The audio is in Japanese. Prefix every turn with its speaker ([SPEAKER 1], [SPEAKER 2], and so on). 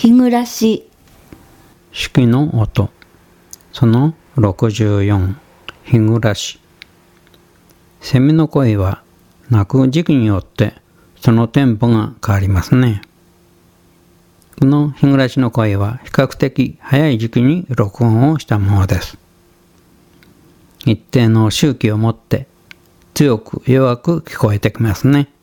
[SPEAKER 1] 日暮らし。
[SPEAKER 2] 式の音。その64、日暮らし。セミの声は鳴く時期によってそのテンポが変わりますね。この日暮らしの声は比較的早い時期に録音をしたものです。一定の周期をもって強く弱く聞こえてきますね。